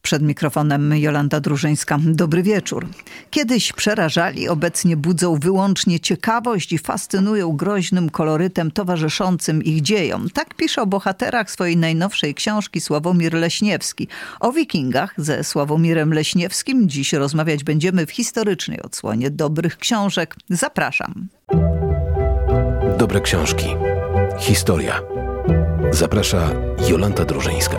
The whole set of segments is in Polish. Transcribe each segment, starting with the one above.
Przed mikrofonem Jolanta Drużyńska. Dobry wieczór. Kiedyś przerażali, obecnie budzą wyłącznie ciekawość i fascynują groźnym kolorytem towarzyszącym ich dziejom. Tak pisze o bohaterach swojej najnowszej książki Sławomir Leśniewski. O wikingach ze Sławomirem Leśniewskim dziś rozmawiać będziemy w historycznej odsłonie dobrych książek. Zapraszam. Dobre książki. Historia. Zaprasza Jolanta Drużyńska.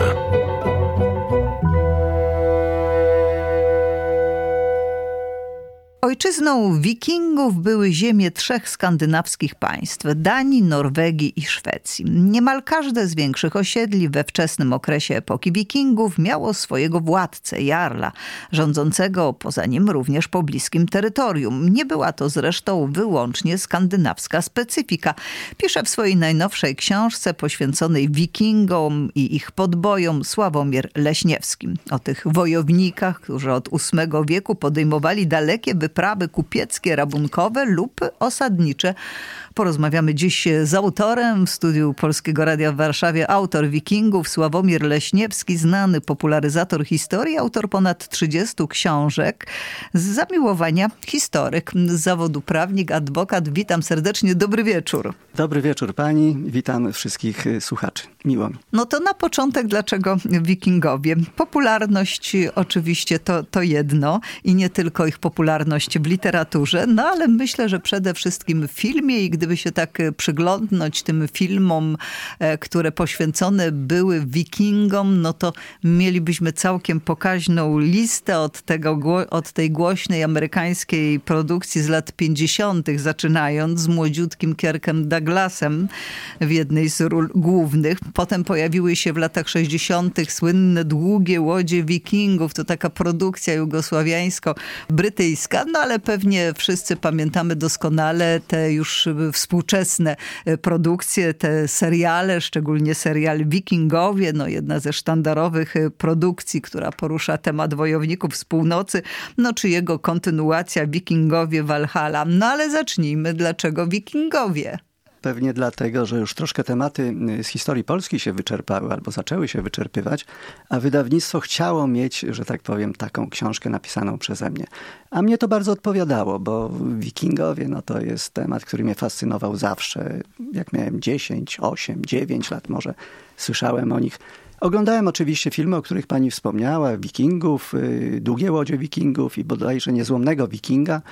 Ojczyzną wikingów były ziemie trzech skandynawskich państw – Danii, Norwegii i Szwecji. Niemal każde z większych osiedli we wczesnym okresie epoki wikingów miało swojego władcę, jarla, rządzącego poza nim również pobliskim terytorium. Nie była to zresztą wyłącznie skandynawska specyfika. Pisze w swojej najnowszej książce poświęconej wikingom i ich podbojom Sławomir Leśniewski. O tych wojownikach, którzy od VIII wieku podejmowali dalekie wyprawy kupieckie, rabunkowe lub osadnicze. Porozmawiamy dziś z autorem w studiu Polskiego Radia w Warszawie. Autor Wikingów Sławomir Leśniewski, znany popularyzator historii, autor ponad 30 książek. Z zamiłowania historyk, z zawodu prawnik, adwokat. Witam serdecznie. Dobry wieczór. Dobry wieczór pani. Witam wszystkich słuchaczy. Miło mi. No to na początek, dlaczego wikingowie? Popularność oczywiście to jedno i nie tylko ich popularność w literaturze, no ale myślę, że przede wszystkim w filmie i gdyby się tak przyglądnąć tym filmom, które poświęcone były wikingom, no to mielibyśmy całkiem pokaźną listę od tej głośnej amerykańskiej produkcji z lat 50., zaczynając z młodziutkim Kirkiem Douglasem w jednej z ról głównych. Potem pojawiły się w latach 60. słynne Długie łodzie wikingów. To taka produkcja jugosławiańsko-brytyjska, no ale pewnie wszyscy pamiętamy doskonale te już współczesne produkcje, te seriale, szczególnie serial Wikingowie, no jedna ze sztandarowych produkcji, która porusza temat wojowników z północy, no czy jego kontynuacja Wikingowie Valhalla. No ale zacznijmy, dlaczego Wikingowie? Pewnie dlatego, że już troszkę tematy z historii Polski się wyczerpały albo zaczęły się wyczerpywać, a wydawnictwo chciało mieć, że tak powiem, taką książkę napisaną przeze mnie. A mnie to bardzo odpowiadało, bo Wikingowie no to jest temat, który mnie fascynował zawsze. Jak miałem 10, 8, 9 lat może, słyszałem o nich. Oglądałem oczywiście filmy, o których pani wspomniała, Wikingów, Długie łodzie Wikingów i bodajże Niezłomnego Wikinga.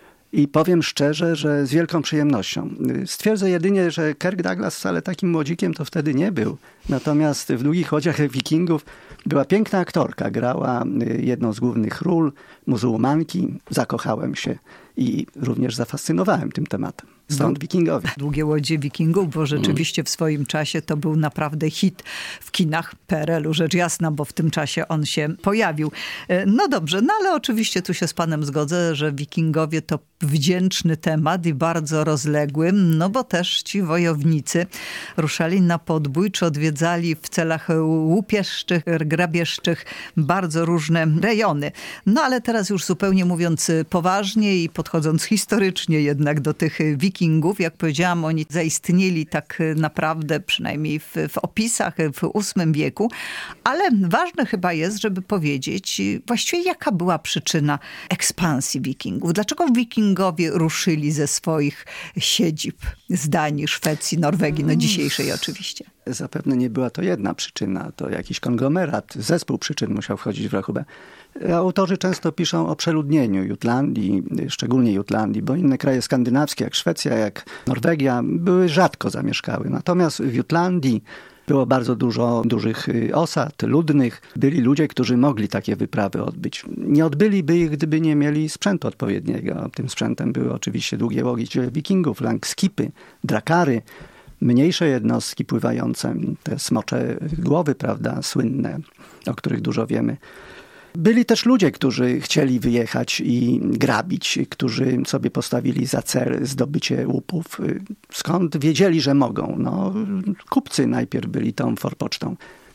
I powiem szczerze, że z wielką przyjemnością. Stwierdzę jedynie, że Kirk Douglas wcale takim młodzikiem to wtedy nie był. Natomiast w Długich łodziach Wikingów była piękna aktorka. Grała jedną z głównych ról, muzułmanki. Zakochałem się i również zafascynowałem tym tematem. Stąd Wikingowie. Długie łodzie Wikingów, bo rzeczywiście w swoim czasie to był naprawdę hit w kinach PRL-u, rzecz jasna, bo w tym czasie on się pojawił. No dobrze, no ale oczywiście tu się z panem zgodzę, że Wikingowie to wdzięczny temat i bardzo rozległy, no bo też ci wojownicy ruszali na podbój, czy odwiedzali w celach łupieszczych, grabieżczych bardzo różne rejony. No ale teraz już zupełnie mówiąc poważnie i podchodząc historycznie jednak do tych Wikingów, jak powiedziałam, oni zaistnieli tak naprawdę, przynajmniej w opisach w VIII wieku, ale ważne chyba jest, żeby powiedzieć właściwie jaka była przyczyna ekspansji Wikingów. Dlaczego Wikingowie ruszyli ze swoich siedzib z Danii, Szwecji, Norwegii, no dzisiejszej oczywiście? Zapewne nie była to jedna przyczyna, to jakiś konglomerat, zespół przyczyn musiał wchodzić w rachubę. Autorzy często piszą o przeludnieniu Jutlandii, szczególnie Jutlandii, bo inne kraje skandynawskie, jak Szwecja, jak Norwegia, były rzadko zamieszkały. Natomiast w Jutlandii było bardzo dużo dużych osad, ludnych. Byli ludzie, którzy mogli takie wyprawy odbyć. Nie odbyliby ich, gdyby nie mieli sprzętu odpowiedniego. Tym sprzętem były oczywiście długie łodzie wikingów, langskipy, drakary, mniejsze jednostki pływające, te smocze głowy, prawda, słynne, o których dużo wiemy. Byli też ludzie, którzy chcieli wyjechać i grabić, którzy sobie postawili za cel zdobycie łupów. Skąd wiedzieli, że mogą? No, kupcy najpierw byli tą forpocztą.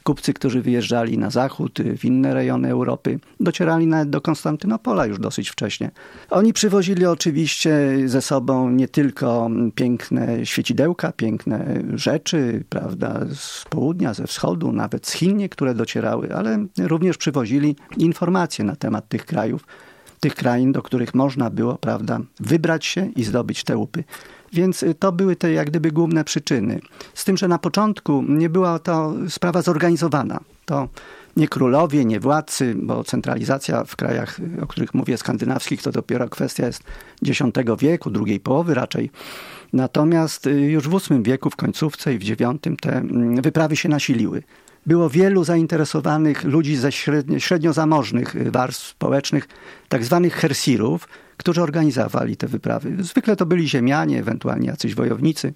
Kupcy, którzy wyjeżdżali na zachód, w inne rejony Europy, docierali nawet do Konstantynopola już dosyć wcześnie. Oni przywozili oczywiście ze sobą nie tylko piękne świecidełka, piękne rzeczy, prawda, z południa, ze wschodu, nawet z Chin niektóre docierały, ale również przywozili informacje na temat tych krajów, tych krain, do których można było, prawda, wybrać się i zdobyć te łupy. Więc to były te jak gdyby główne przyczyny. Z tym, że na początku nie była to sprawa zorganizowana. To nie królowie, nie władcy, bo centralizacja w krajach, o których mówię, skandynawskich, to dopiero kwestia jest X wieku, drugiej połowy raczej. Natomiast już w VIII wieku, w końcówce i w IX te wyprawy się nasiliły. Było wielu zainteresowanych ludzi ze średnio zamożnych warstw społecznych, tak zwanych hersirów, którzy organizowali te wyprawy. Zwykle to byli ziemianie, ewentualnie jacyś wojownicy,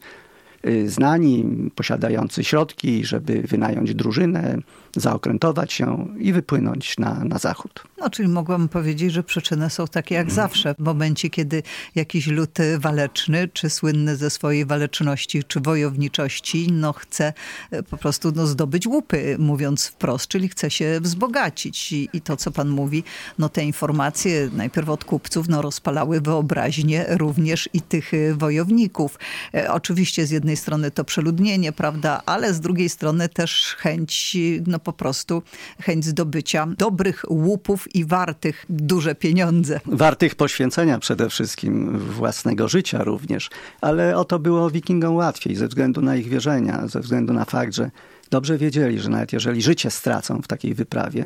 znani, posiadający środki, żeby wynająć drużynę, zaokrętować się i wypłynąć na zachód. No, czyli mogłam powiedzieć, że przyczyny są takie jak zawsze. W momencie, kiedy jakiś lud waleczny, czy słynny ze swojej waleczności, czy wojowniczości, chce po prostu zdobyć łupy, mówiąc wprost, czyli chce się wzbogacić. I to, co pan mówi, te informacje najpierw od kupców, rozpalały wyobraźnię również i tych wojowników. Oczywiście z jednej strony to przeludnienie, prawda, ale z drugiej strony też chęć, po prostu chęć zdobycia dobrych łupów i wartych duże pieniądze. Wartych poświęcenia przede wszystkim, własnego życia również. Ale o to było Wikingom łatwiej ze względu na ich wierzenia, ze względu na fakt, że dobrze wiedzieli, że nawet jeżeli życie stracą w takiej wyprawie,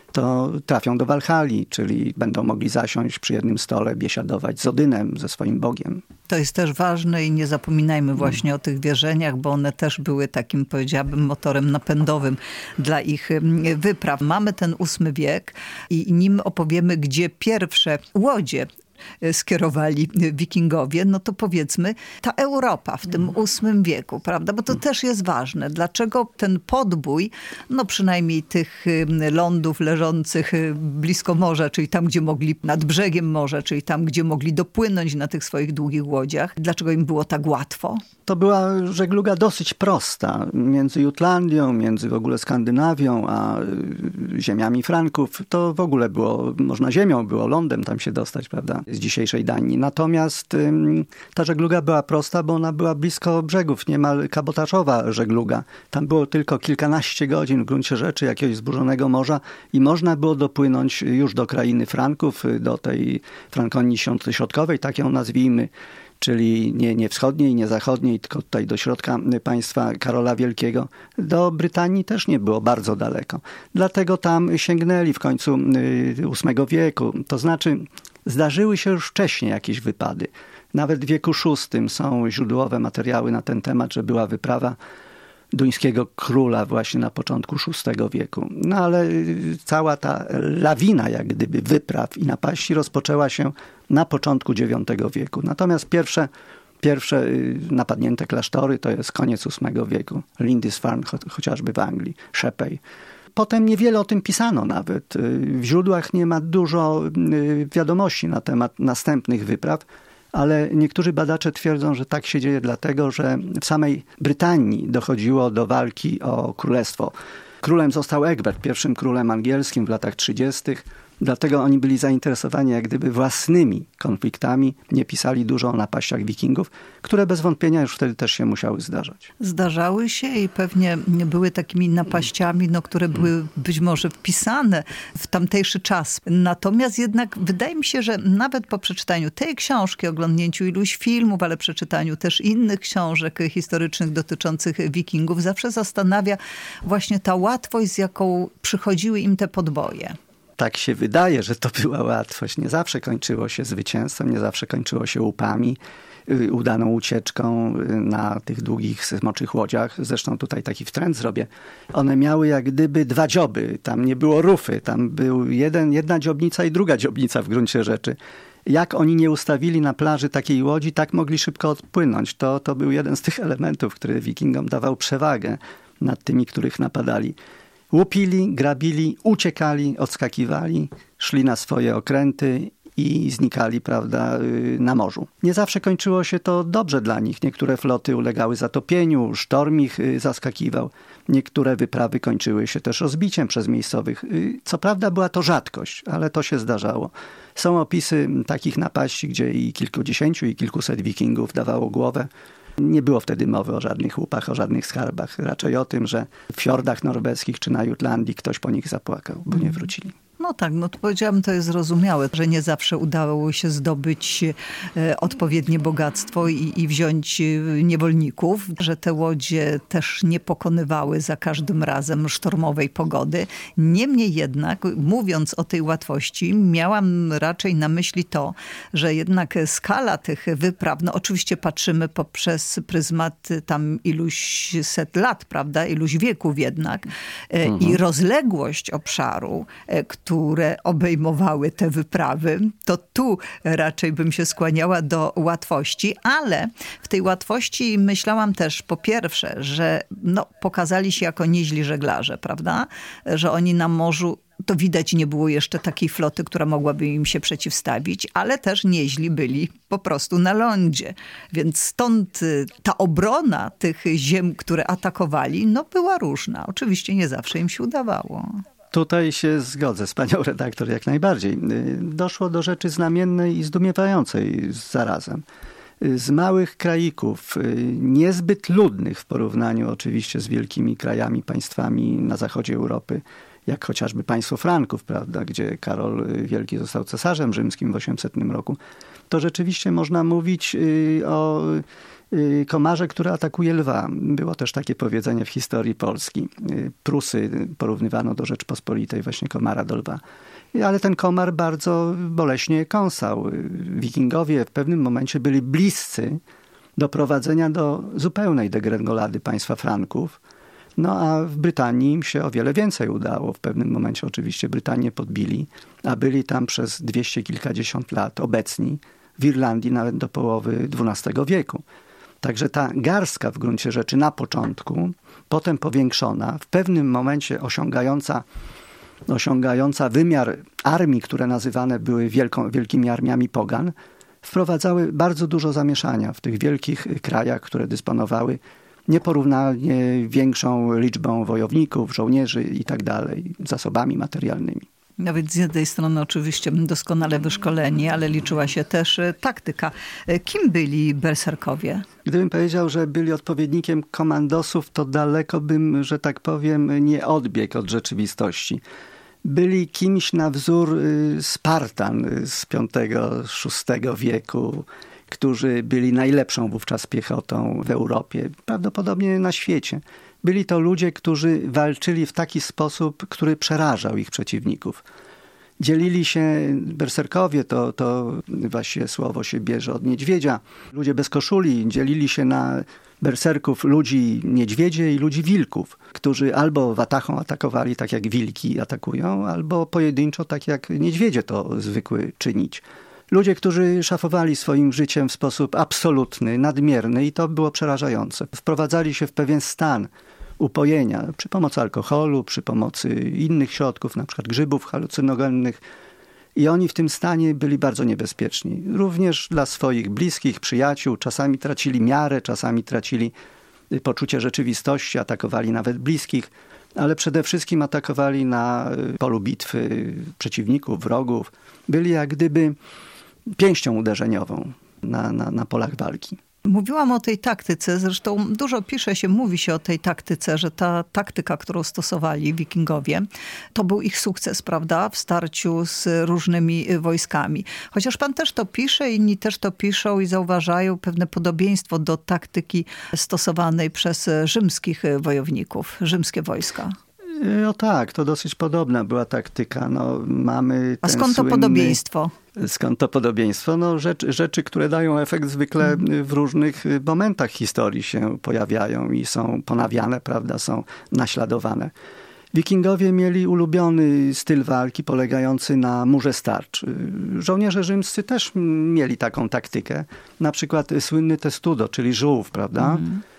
to trafią do Walhalli, czyli będą mogli zasiąść przy jednym stole, biesiadować z Odynem, ze swoim Bogiem. To jest też ważne i nie zapominajmy właśnie o tych wierzeniach, bo one też były takim, powiedziałabym, motorem napędowym dla ich wypraw. Mamy ten VIII wiek i nim opowiemy, gdzie pierwsze łodzie skierowali wikingowie, to powiedzmy ta Europa w tym VIII wieku, prawda? Bo to też jest ważne. Dlaczego ten podbój, przynajmniej tych lądów leżących blisko morza, czyli tam, gdzie mogli, nad brzegiem morza, czyli tam, gdzie mogli dopłynąć na tych swoich długich łodziach, dlaczego im było tak łatwo? To była żegluga dosyć prosta. Między Jutlandią, między w ogóle Skandynawią, a ziemiami Franków, to w ogóle było, można ziemią, było lądem tam się dostać, prawda, z dzisiejszej Danii. Natomiast ta żegluga była prosta, bo ona była blisko brzegów, niemal kabotażowa żegluga. Tam było tylko kilkanaście godzin w gruncie rzeczy jakiegoś zburzonego morza i można było dopłynąć już do krainy Franków, do tej Frankonii Środkowej, tak ją nazwijmy, czyli nie wschodniej, nie zachodniej, tylko tutaj do środka państwa Karola Wielkiego. Do Brytanii też nie było bardzo daleko. Dlatego tam sięgnęli w końcu VIII wieku. To znaczy zdarzyły się już wcześniej jakieś wypady. Nawet w wieku VI są źródłowe materiały na ten temat, że była wyprawa duńskiego króla właśnie na początku VI wieku. Ale cała ta lawina jak gdyby wypraw i napaści rozpoczęła się na początku IX wieku. Natomiast pierwsze napadnięte klasztory to jest koniec VIII wieku. Lindisfarne chociażby w Anglii, Sheppey. Potem niewiele o tym pisano nawet. W źródłach nie ma dużo wiadomości na temat następnych wypraw, ale niektórzy badacze twierdzą, że tak się dzieje dlatego, że w samej Brytanii dochodziło do walki o królestwo. Królem został Egbert, pierwszym królem angielskim w latach 30. Dlatego oni byli zainteresowani jak gdyby własnymi konfliktami, nie pisali dużo o napaściach wikingów, które bez wątpienia już wtedy też się musiały zdarzać. Zdarzały się i pewnie były takimi napaściami, które były być może wpisane w tamtejszy czas. Natomiast jednak wydaje mi się, że nawet po przeczytaniu tej książki, oglądnięciu iluś filmów, ale przeczytaniu też innych książek historycznych dotyczących wikingów, zawsze zastanawia właśnie ta łatwość, z jaką przychodziły im te podboje. Tak się wydaje, że to była łatwość. Nie zawsze kończyło się zwycięstwem, nie zawsze kończyło się łupami, udaną ucieczką na tych długich, smoczych łodziach. Zresztą tutaj taki wtręt zrobię. One miały jak gdyby dwa dzioby. Tam nie było rufy. Tam był jedna dziobnica i druga dziobnica w gruncie rzeczy. Jak oni nie ustawili na plaży takiej łodzi, tak mogli szybko odpłynąć. To był jeden z tych elementów, który wikingom dawał przewagę nad tymi, których napadali. Łupili, grabili, uciekali, odskakiwali, szli na swoje okręty i znikali, prawda, na morzu. Nie zawsze kończyło się to dobrze dla nich. Niektóre floty ulegały zatopieniu, sztorm ich zaskakiwał. Niektóre wyprawy kończyły się też rozbiciem przez miejscowych. Co prawda była to rzadkość, ale to się zdarzało. Są opisy takich napaści, gdzie i kilkudziesięciu, i kilkuset wikingów dawało głowę. Nie było wtedy mowy o żadnych łupach, o żadnych skarbach. Raczej o tym, że w fiordach norweskich czy na Jutlandii ktoś po nich zapłakał, bo nie wrócili. No tak, no to powiedziałabym, to jest zrozumiałe, że nie zawsze udało się zdobyć odpowiednie bogactwo i wziąć niewolników, że te łodzie też nie pokonywały za każdym razem sztormowej pogody. Niemniej jednak, mówiąc o tej łatwości, miałam raczej na myśli to, że jednak skala tych wypraw, no oczywiście patrzymy poprzez pryzmat tam iluś set lat, prawda, iluś wieków jednak i rozległość obszaru, które obejmowały te wyprawy, to tu raczej bym się skłaniała do łatwości, ale w tej łatwości myślałam też po pierwsze, że pokazali się jako nieźli żeglarze, prawda? Że oni na morzu, to widać, nie było jeszcze takiej floty, która mogłaby im się przeciwstawić, ale też nieźli byli po prostu na lądzie. Więc stąd ta obrona tych ziem, które atakowali, była różna. Oczywiście nie zawsze im się udawało. Tutaj się zgodzę z panią redaktor jak najbardziej. Doszło do rzeczy znamiennej i zdumiewającej zarazem. Z małych kraików, niezbyt ludnych w porównaniu oczywiście z wielkimi krajami, państwami na zachodzie Europy, jak chociażby państwo Franków, prawda, gdzie Karol Wielki został cesarzem rzymskim w 800 roku, to rzeczywiście można mówić o komarze, który atakuje lwa. Było też takie powiedzenie w historii Polski. Prusy porównywano do Rzeczpospolitej, właśnie komara do lwa. Ale ten komar bardzo boleśnie kąsał. Wikingowie w pewnym momencie byli bliscy doprowadzenia do zupełnej degrengolady państwa Franków. A w Brytanii im się o wiele więcej udało. W pewnym momencie oczywiście Brytanię podbili, a byli tam przez 200 kilkadziesiąt lat obecni. W Irlandii nawet do połowy XII wieku. Także ta garstka w gruncie rzeczy na początku, potem powiększona, w pewnym momencie osiągająca wymiar armii, które nazywane były wielkimi armiami pogan, wprowadzały bardzo dużo zamieszania w tych wielkich krajach, które dysponowały nieporównanie większą liczbą wojowników, żołnierzy i tak dalej, zasobami materialnymi. No więc z jednej strony oczywiście doskonale wyszkoleni, ale liczyła się też taktyka. Kim byli berserkowie? Gdybym powiedział, że byli odpowiednikiem komandosów, to daleko bym, że tak powiem, nie odbiegł od rzeczywistości. Byli kimś na wzór Spartan z V-VI wieku, którzy byli najlepszą wówczas piechotą w Europie, prawdopodobnie na świecie. Byli to ludzie, którzy walczyli w taki sposób, który przerażał ich przeciwników. Dzielili się, berserkowie, to właśnie słowo się bierze od niedźwiedzia. Ludzie bez koszuli dzielili się na berserków ludzi niedźwiedzie i ludzi wilków, którzy albo watachą atakowali tak jak wilki atakują, albo pojedynczo tak jak niedźwiedzie to zwykły czynić. Ludzie, którzy szafowali swoim życiem w sposób absolutny, nadmierny i to było przerażające. Wprowadzali się w pewien stan upojenia przy pomocy alkoholu, przy pomocy innych środków, na przykład grzybów halucynogennych. I oni w tym stanie byli bardzo niebezpieczni. Również dla swoich bliskich, przyjaciół. Czasami tracili miarę, czasami tracili poczucie rzeczywistości, atakowali nawet bliskich, ale przede wszystkim atakowali na polu bitwy przeciwników, wrogów. Byli jak gdyby pięścią uderzeniową na polach walki. Mówiłam o tej taktyce, zresztą dużo mówi się o tej taktyce, że ta taktyka, którą stosowali wikingowie, to był ich sukces, prawda, w starciu z różnymi wojskami. Chociaż pan też to pisze, inni też to piszą i zauważają pewne podobieństwo do taktyki stosowanej przez rzymskich wojowników, rzymskie wojska. No tak, to dosyć podobna była taktyka. Mamy A skąd to podobieństwo? Skąd to podobieństwo? Rzeczy, które dają efekt zwykle w różnych momentach historii się pojawiają i są ponawiane, prawda, są naśladowane. Wikingowie mieli ulubiony styl walki polegający na murze starcz. Żołnierze rzymscy też mieli taką taktykę. Na przykład słynny testudo, czyli żółw, prawda?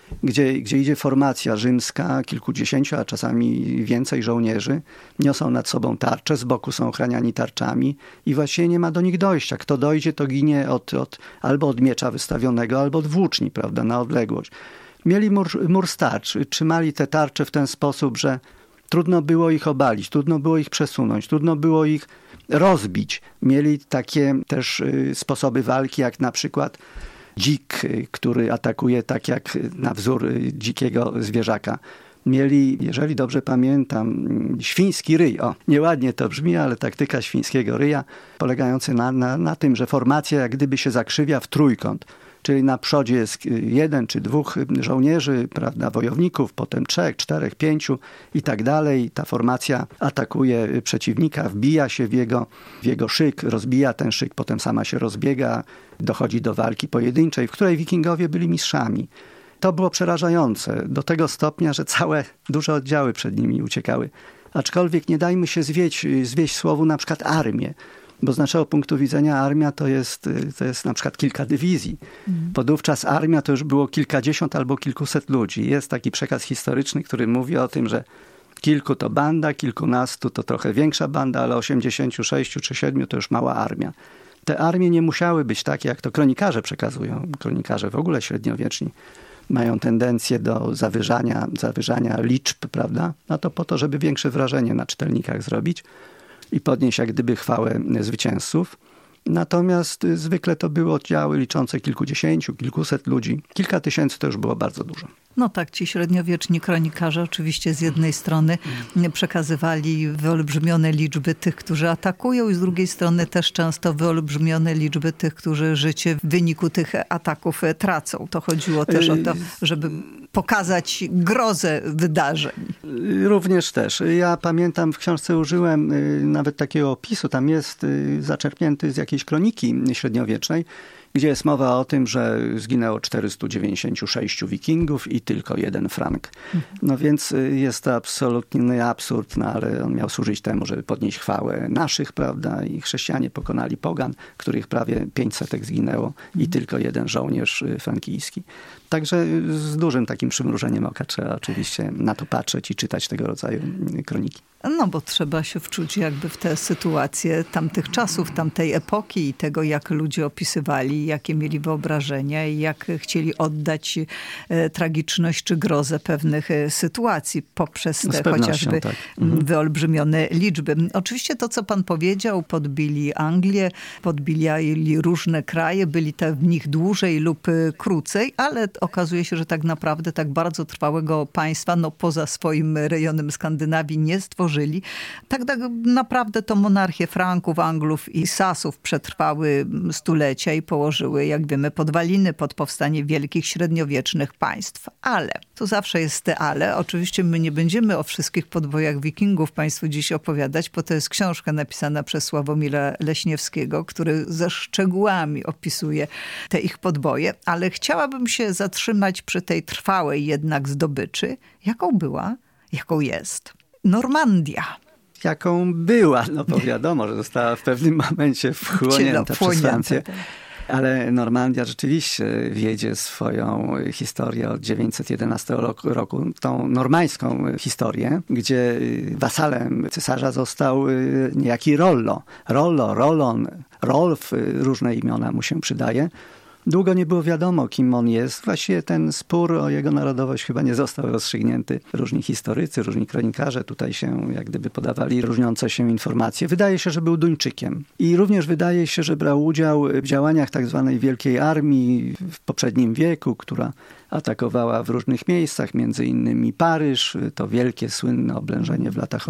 gdzie idzie formacja rzymska, kilkudziesięciu, a czasami więcej żołnierzy, niosą nad sobą tarcze, z boku są ochraniani tarczami i właściwie nie ma do nich dojścia. Kto dojdzie, to ginie albo od miecza wystawionego, albo od włóczni, prawda, na odległość. Mieli mur z tarcz, trzymali te tarcze w ten sposób, że trudno było ich obalić, trudno było ich przesunąć, trudno było ich rozbić. Mieli takie też sposoby walki, jak na przykład dzik, który atakuje tak jak na wzór dzikiego zwierzaka. Mieli, jeżeli dobrze pamiętam, świński ryj. O, nieładnie to brzmi, ale taktyka świńskiego ryja, polegająca na tym, że formacja jak gdyby się zakrzywia w trójkąt. Czyli na przodzie jest 1 czy 2 żołnierzy, prawda, wojowników, potem 3, 4, 5 i tak dalej. Ta formacja atakuje przeciwnika, wbija się w jego szyk, rozbija ten szyk, potem sama się rozbiega, dochodzi do walki pojedynczej, w której wikingowie byli mistrzami. To było przerażające do tego stopnia, że całe duże oddziały przed nimi uciekały. Aczkolwiek nie dajmy się zwieść słowu na przykład armię. Bo z naszego punktu widzenia armia to jest na przykład kilka dywizji. Podówczas armia to już było kilkadziesiąt albo kilkuset ludzi. Jest taki przekaz historyczny, który mówi o tym, że kilku to banda, kilkunastu to trochę większa banda, ale 86 czy 7 to już mała armia. Te armie nie musiały być takie, jak to kronikarze przekazują. Kronikarze w ogóle średniowieczni mają tendencję do zawyżania liczb, prawda? No to po to, żeby większe wrażenie na czytelnikach zrobić i podnieść jak gdyby chwałę zwycięzców. Natomiast zwykle to były oddziały liczące kilkudziesięciu, kilkuset ludzi. Kilka tysięcy to już było bardzo dużo. No tak, ci średniowieczni kronikarze oczywiście z jednej strony przekazywali wyolbrzymione liczby tych, którzy atakują i z drugiej strony też często wyolbrzymione liczby tych, którzy życie w wyniku tych ataków tracą. To chodziło też o to, żeby pokazać grozę wydarzeń. Również też. Ja pamiętam, w książce użyłem nawet takiego opisu, tam jest zaczerpnięty z jakiejś kroniki średniowiecznej, gdzie jest mowa o tym, że zginęło 496 wikingów i tylko 1 Frank. No więc jest to absolutny absurd, no ale on miał służyć temu, żeby podnieść chwałę naszych, prawda, i chrześcijanie pokonali pogan, których prawie 500 zginęło i tylko 1 żołnierz frankijski. Także z dużym takim przymrużeniem oka trzeba oczywiście na to patrzeć i czytać tego rodzaju kroniki. No bo trzeba się wczuć jakby w te sytuacje tamtych czasów, tamtej epoki i tego, jak ludzie opisywali, jakie mieli wyobrażenia i jak chcieli oddać tragiczność czy grozę pewnych sytuacji poprzez te chociażby wyolbrzymione liczby. Oczywiście to, co pan powiedział, podbili Anglię, podbili różne kraje, byli w nich dłużej lub krócej, ale okazuje się, że tak naprawdę tak bardzo trwałego państwa, no poza swoim rejonem Skandynawii nie stworzyli. Tak naprawdę to monarchie Franków, Anglów i Sasów przetrwały stulecia i położyły, jak wiemy, podwaliny pod powstanie wielkich średniowiecznych państw. Ale, tu zawsze jest te ale. Oczywiście my nie będziemy o wszystkich podbojach wikingów państwu dziś opowiadać, bo to jest książka napisana przez Sławomira Leśniewskiego, który ze szczegółami opisuje te ich podboje. Ale chciałabym się zatrzymać przy tej trwałej jednak zdobyczy. Jaką była? Jaką jest? Normandia. Jaką była, no bo wiadomo, że została w pewnym momencie wchłonięta przez Francję. Ale Normandia rzeczywiście wiedzie swoją historię od 911 roku, tą normańską historię, gdzie wasalem cesarza został niejaki Rollo. Rollon, Rolf, różne imiona mu się przydaje. Długo nie było wiadomo, kim on jest. Właściwie ten spór o jego narodowość chyba nie został rozstrzygnięty. Różni historycy, różni kronikarze tutaj się jak gdyby podawali różniące się informacje. Wydaje się, że był Duńczykiem. I również wydaje się, że brał udział w działaniach tak zwanej Wielkiej Armii w poprzednim wieku, która atakowała w różnych miejscach, między innymi Paryż. To wielkie, słynne oblężenie w latach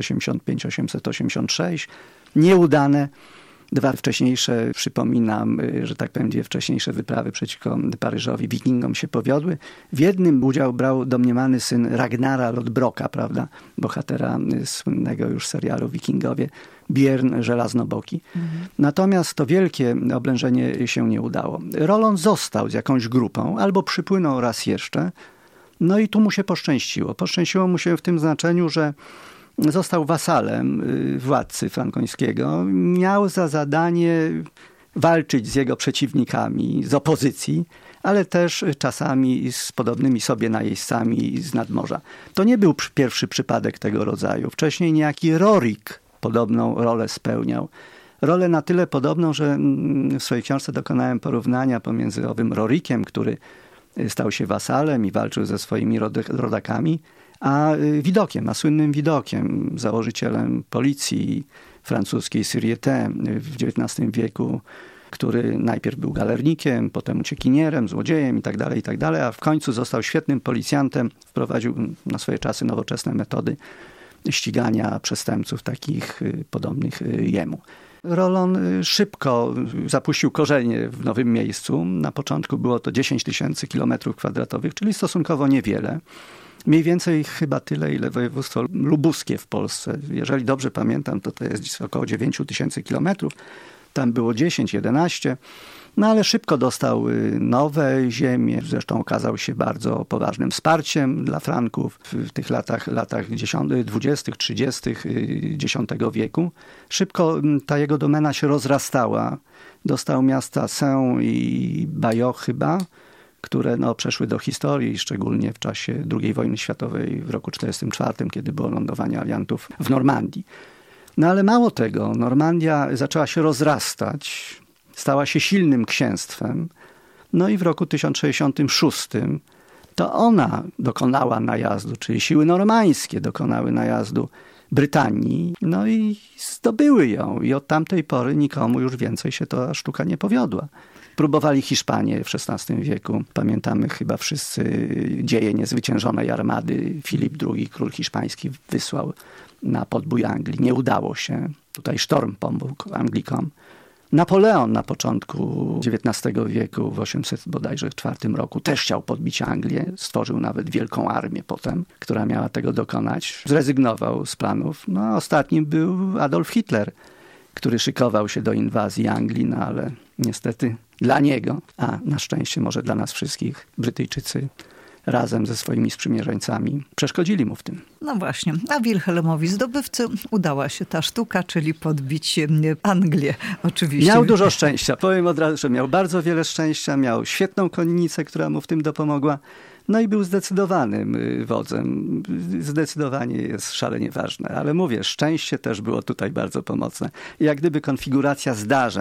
885-886. Nieudane. 2 wcześniejsze, przypominam, że tak powiem, 2 wcześniejsze wyprawy przeciwko Paryżowi, wikingom się powiodły. W jednym udział brał domniemany syn Ragnara Lodbroka, prawda, bohatera słynnego już serialu Wikingowie, Björn Żelaznoboki. Natomiast to wielkie oblężenie się nie udało. Roland został z jakąś grupą, albo przypłynął raz jeszcze. No i tu mu się poszczęściło. Poszczęściło mu się w tym znaczeniu, że został wasalem władcy frankońskiego. Miał za zadanie walczyć z jego przeciwnikami z opozycji, ale też czasami z podobnymi sobie najeźdźcami z nadmorza. To nie był pierwszy przypadek tego rodzaju. Wcześniej niejaki Rorik podobną rolę spełniał. Rolę na tyle podobną, że w swojej książce dokonałem porównania pomiędzy owym Rorikiem, który stał się wasalem i walczył ze swoimi rodakami, a Widokiem, a słynnym Widokiem, założycielem policji francuskiej Sûreté w XIX wieku, który najpierw był galernikiem, potem uciekinierem, złodziejem itd., a w końcu został świetnym policjantem, wprowadził na swoje czasy nowoczesne metody ścigania przestępców takich podobnych jemu. Rollon szybko zapuścił korzenie w nowym miejscu. Na początku było to 10 000 km², czyli stosunkowo niewiele. Mniej więcej chyba tyle, ile województwo lubuskie w Polsce. Jeżeli dobrze pamiętam, to jest około 9 000 kilometrów. Tam było 10, 11. No ale szybko dostał nowe ziemie. Zresztą okazał się bardzo poważnym wsparciem dla Franków w tych latach 20., 30. X wieku. Szybko ta jego domena się rozrastała. Dostał miasta Sens i Bayeux chyba, które przeszły do historii, szczególnie w czasie II wojny światowej w roku 1944, kiedy było lądowanie aliantów w Normandii. No ale mało tego, Normandia zaczęła się rozrastać, stała się silnym księstwem. No i w roku 1066 to ona dokonała najazdu, czyli siły normańskie dokonały najazdu Brytanii, no i zdobyły ją. I od tamtej pory nikomu już więcej się ta sztuka nie powiodła. Próbowali Hiszpanie w XVI wieku. Pamiętamy chyba wszyscy dzieje niezwyciężonej armady. Filip II, król hiszpański, wysłał na podbój Anglii. Nie udało się. Tutaj sztorm pomógł Anglikom. Napoleon na początku XIX wieku, w 804 roku, też chciał podbić Anglię. Stworzył nawet wielką armię potem, która miała tego dokonać. Zrezygnował z planów. No a ostatnim był Adolf Hitler, który szykował się do inwazji Anglii, no ale niestety dla niego, a na szczęście może dla nas wszystkich, Brytyjczycy razem ze swoimi sprzymierzeńcami przeszkodzili mu w tym. No właśnie, a Wilhelmowi Zdobywcy udała się ta sztuka, czyli podbić Anglię oczywiście. Miał dużo szczęścia, powiem od razu, że miał bardzo wiele szczęścia, miał świetną konnicę, która mu w tym dopomogła. No i był zdecydowanym wodzem. Zdecydowanie jest szalenie ważne. Ale mówię, szczęście też było tutaj bardzo pomocne. Jak gdyby konfiguracja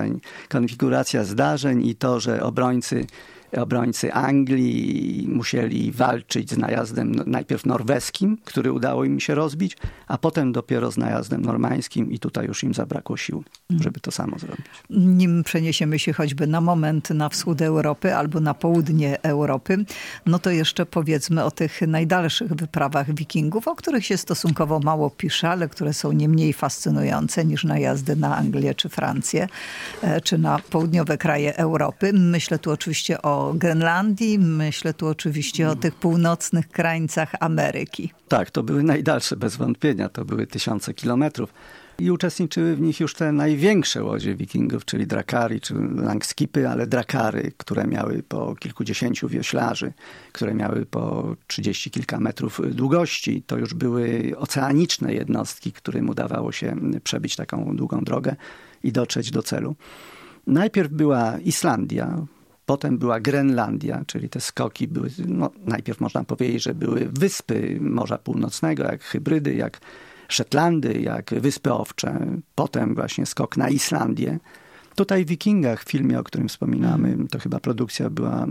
zdarzeń i to, że obrońcy Anglii musieli walczyć z najazdem najpierw norweskim, który udało im się rozbić, a potem dopiero z najazdem normańskim i tutaj już im zabrakło sił, żeby to samo zrobić. Nim przeniesiemy się choćby na moment na wschód Europy albo na południe Europy, no to jeszcze powiedzmy o tych najdalszych wyprawach wikingów, o których się stosunkowo mało pisze, ale które są nie mniej fascynujące niż najazdy na Anglię czy Francję, czy na południowe kraje Europy. Myślę tu oczywiście o Grenlandii, myślę tu oczywiście o tych północnych krańcach Ameryki. Tak, to były najdalsze bez wątpienia, to były 1000 kilometrów. I uczestniczyły w nich już te największe łodzie wikingów, czyli drakary, czy langskipy, ale drakary, które miały po kilkudziesięciu wioślarzy, które miały po 30 kilka metrów długości. To już były oceaniczne jednostki, którym udawało się przebyć taką długą drogę i dotrzeć do celu. Najpierw była Islandia, potem była Grenlandia, czyli te skoki były, najpierw można powiedzieć, że były wyspy Morza Północnego, jak Hybrydy, jak Szetlandy, jak Wyspy Owcze. Potem właśnie skok na Islandię. Tutaj w Wikingach, w filmie, o którym wspominamy, to chyba produkcja była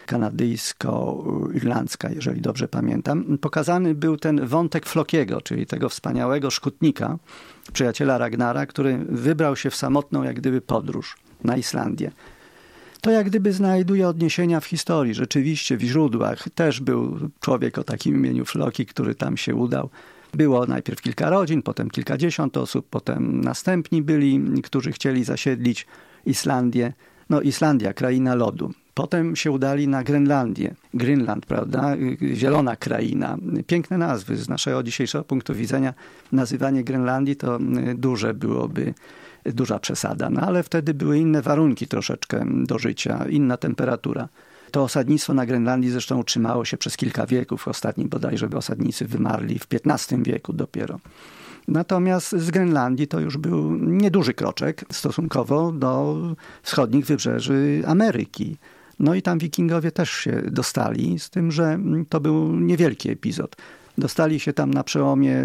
kanadyjsko-irlandzka, jeżeli dobrze pamiętam, pokazany był ten wątek Flokiego, czyli tego wspaniałego szkutnika, przyjaciela Ragnara, który wybrał się w samotną jak gdyby podróż na Islandię. To jak gdyby znajduje odniesienia w historii. Rzeczywiście w źródłach też był człowiek o takim imieniu Floki, który tam się udał. Było najpierw kilka rodzin, potem kilkadziesiąt osób, potem następni byli, którzy chcieli zasiedlić Islandię. No Islandia, kraina lodu. Potem się udali na Grenlandię. Greenland, prawda? Zielona kraina. Piękne nazwy. Z naszego dzisiejszego punktu widzenia nazywanie Grenlandii to duża przesada. No ale wtedy były inne warunki troszeczkę do życia, inna temperatura. To osadnictwo na Grenlandii zresztą utrzymało się przez kilka wieków. Ostatni bodajże osadnicy wymarli w XV wieku dopiero. Natomiast z Grenlandii to już był nieduży kroczek stosunkowo do wschodnich wybrzeży Ameryki. No i tam wikingowie też się dostali, z tym, że to był niewielki epizod. Dostali się tam na przełomie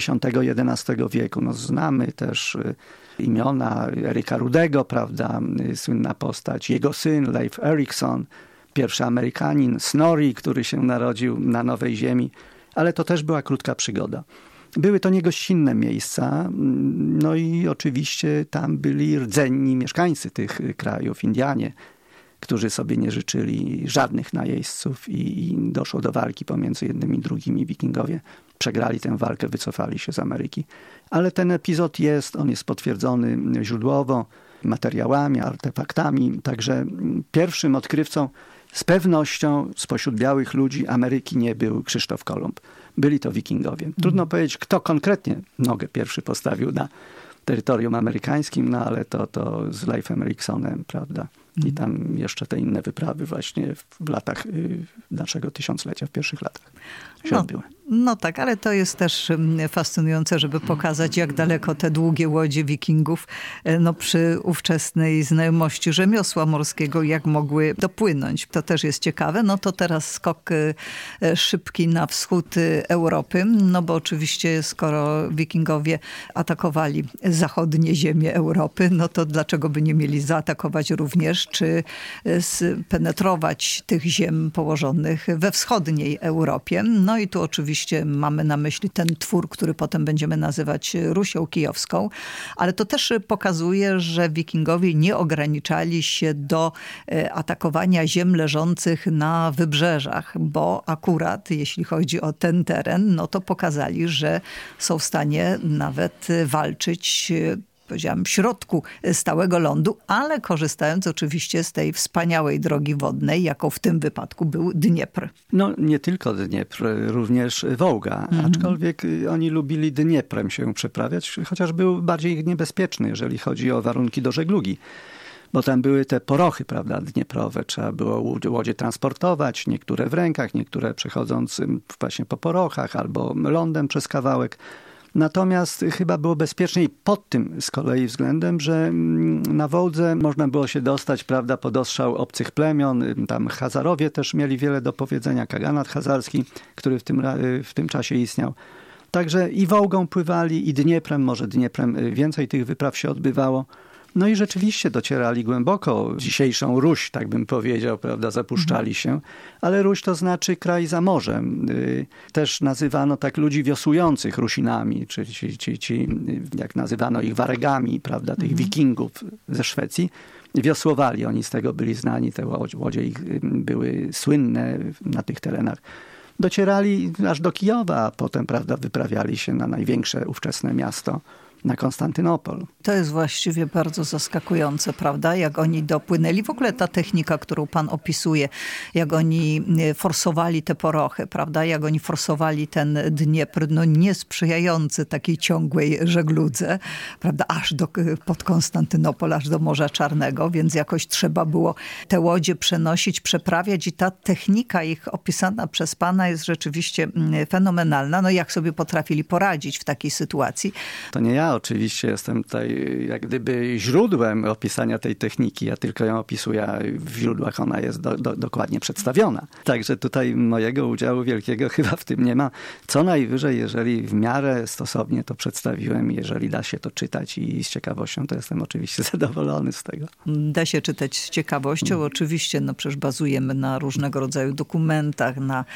X-XI wieku. No, znamy też imiona Eryka Rudego, prawda, słynna postać, jego syn Leif Erikson, pierwszy Amerykanin, Snorri, który się narodził na Nowej Ziemi, ale to też była krótka przygoda. Były to niegościnne miejsca, no i oczywiście tam byli rdzenni mieszkańcy tych krajów, Indianie, którzy sobie nie życzyli żadnych najeźdźców i doszło do walki pomiędzy jednymi i drugimi. Wikingowie przegrali tę walkę, wycofali się z Ameryki. Ale ten epizod on jest potwierdzony źródłowo, materiałami, artefaktami. Także pierwszym odkrywcą z pewnością spośród białych ludzi Ameryki nie był Krzysztof Kolumb. Byli to wikingowie. Trudno powiedzieć, kto konkretnie nogę pierwszy postawił na terytorium amerykańskim, no ale to z Leifem Eriksonem, prawda? I tam jeszcze te inne wyprawy właśnie w latach naszego tysiąclecia, w pierwszych latach się odbyły. No tak, ale to jest też fascynujące, żeby pokazać, jak daleko te długie łodzie wikingów przy ówczesnej znajomości rzemiosła morskiego, jak mogły dopłynąć. To też jest ciekawe. No to teraz skok szybki na wschód Europy, no bo oczywiście skoro wikingowie atakowali zachodnie ziemie Europy, no to dlaczego by nie mieli zaatakować również, czy spenetrować tych ziem położonych we wschodniej Europie. No i tu oczywiście mamy na myśli ten twór, który potem będziemy nazywać Rusią Kijowską, ale to też pokazuje, że wikingowie nie ograniczali się do atakowania ziem leżących na wybrzeżach, bo akurat jeśli chodzi o ten teren, no to pokazali, że są w stanie nawet walczyć, powiedziałam, w środku stałego lądu, ale korzystając oczywiście z tej wspaniałej drogi wodnej, jaką w tym wypadku był Dniepr. No nie tylko Dniepr, również Wołga, aczkolwiek oni lubili Dnieprem się przeprawiać, chociaż był bardziej niebezpieczny, jeżeli chodzi o warunki do żeglugi. Bo tam były te porochy, prawda, dnieprowe. Trzeba było łodzie transportować, niektóre w rękach, niektóre przechodząc właśnie po porochach albo lądem przez kawałek. Natomiast chyba było bezpieczniej pod tym z kolei względem, że na Wołdze można było się dostać, prawda, pod ostrzał obcych plemion. Tam Hazarowie też mieli wiele do powiedzenia, kaganat hazarski, który w tym czasie istniał. Także i Wołgą pływali, i Dnieprem, może Dnieprem więcej tych wypraw się odbywało. No i rzeczywiście docierali głęboko. Dzisiejszą Ruś, tak bym powiedział, prawda, zapuszczali się. Ale Ruś to znaczy kraj za morzem. Też nazywano tak ludzi wiosłujących Rusinami, czyli ci jak nazywano ich waregami, prawda, tych wikingów ze Szwecji. Wiosłowali, oni z tego byli znani, te łodzie ich były słynne na tych terenach. Docierali aż do Kijowa, a potem, prawda, wyprawiali się na największe ówczesne miasto, na Konstantynopol. To jest właściwie bardzo zaskakujące, prawda? Jak oni dopłynęli. W ogóle ta technika, którą pan opisuje, jak oni forsowali te porochy, prawda? Jak oni forsowali ten Dniepr, no niesprzyjający takiej ciągłej żegludze, prawda? Aż pod Konstantynopol, aż do Morza Czarnego, więc jakoś trzeba było te łodzie przenosić, przeprawiać i ta technika ich opisana przez pana jest rzeczywiście fenomenalna. No jak sobie potrafili poradzić w takiej sytuacji? To nie ja oczywiście jestem tutaj jak gdyby źródłem opisania tej techniki. Ja tylko ją opisuję, a w źródłach ona jest dokładnie przedstawiona. Także tutaj mojego udziału wielkiego chyba w tym nie ma. Co najwyżej, jeżeli w miarę stosownie to przedstawiłem, jeżeli da się to czytać i z ciekawością, to jestem oczywiście zadowolony z tego. Da się czytać z ciekawością. Oczywiście, no przecież bazujemy na różnego rodzaju dokumentach,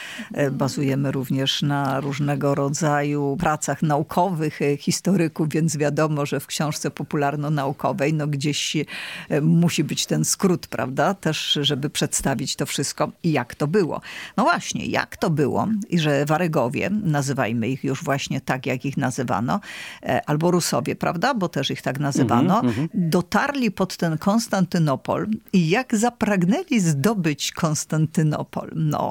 bazujemy również na różnego rodzaju pracach naukowych historyków, więc wiadomo, że w książce popularno-naukowej no gdzieś musi być ten skrót, prawda? Też, żeby przedstawić to wszystko i jak to było. No właśnie, jak to było i że Warygowie, nazywajmy ich już właśnie tak, jak ich nazywano, albo Rusowie, prawda? Bo też ich tak nazywano, dotarli pod ten Konstantynopol i jak zapragnęli zdobyć Konstantynopol.